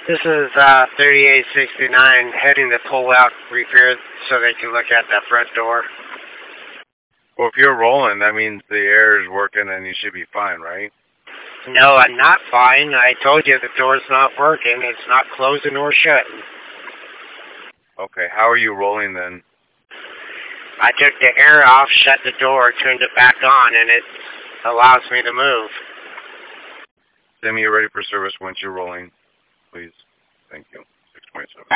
This is 3869 heading to pull out repair so they can look at that front door. Well, if you're rolling, that means the air is working and you should be fine, right? No, I'm not fine. I told you the door's not working. It's not closing or shutting. Okay, how are you rolling then? I took the air off, shut the door, turned it back on, and it allows me to move. Send me you're ready for service once you're rolling, please. Thank you. 627.